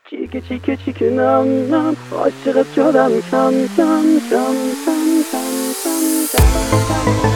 چیکه چیکه چیکه نم نم عاشقت شدم کم کم کم کم کم کم کم.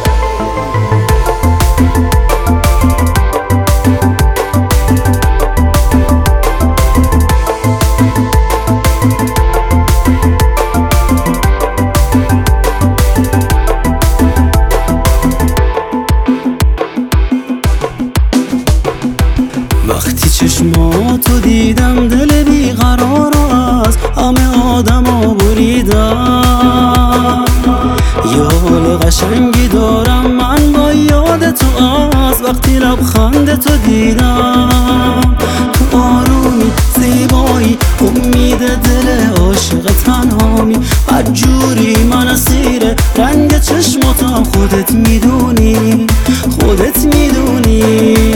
وقتی چشماتو دیدم دل بیقرار از همه آدما بریدم. یه حال قشنگی دارم من با یاد تو از وقتی لبخند تو دیدم. تو آرومی زیبایی امید دل عاشق تنهامی، هر جوری من اسیر رنگ چشماتم، خودت میدونی خودت میدونی.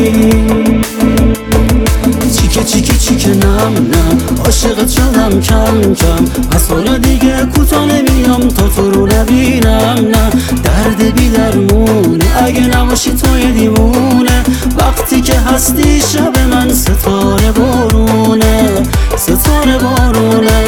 چیکه چیکه نم نم عاشقت شدم کم کم، از حالا دیگه کوتا نمیام تا تو رو نبینم. نه درد بی درمونه اگه نباشی توی دیوونه، وقتی که هستی شب من ستاره بارونه ستاره بارونه.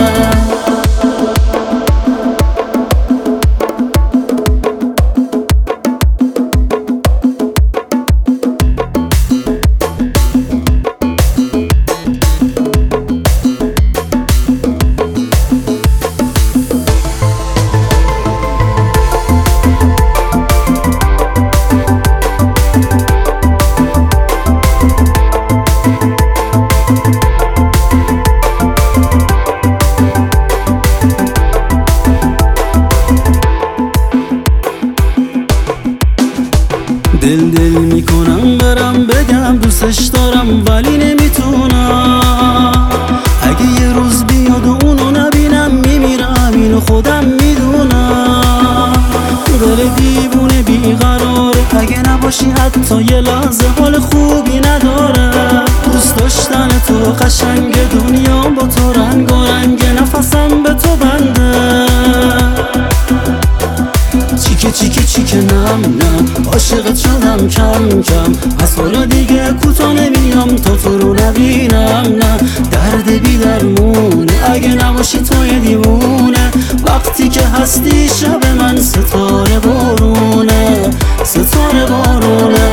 دل میکنم برم بگم دوستش دارم ولی نمیتونم. اگه یه روز بیاد و اونو نبینم میمیرم، اینو خودم میدونم. دل دیوونه بیقراره اگه نباشی حتی یه لحظه حال خوبی نداره. دوست داشتن تو قشنگ دنیا با تو رنگارنگ، نفسم به تو بنده. چیکه نم نم عاشقت شدم کم کم، از حالا دیگه کوتا نمیام تا تو رو نبینم. نه درد بی درمونه اگه نباشی توی دیوونه، وقتی که هستی شب من ستاره بارونه ستاره بارونه.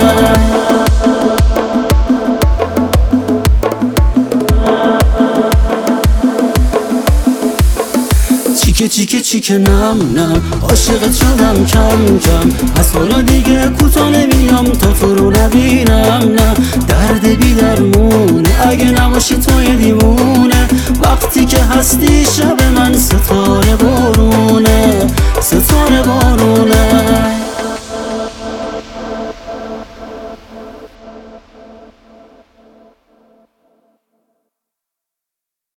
چیکه نم نم عاشقت شدم کم کم، از حالا دیگه کوتا نمیام تا تو رو نبینم. نه درد بی درمونه اگه نباشی توی دیوونه، وقتی که هستی شب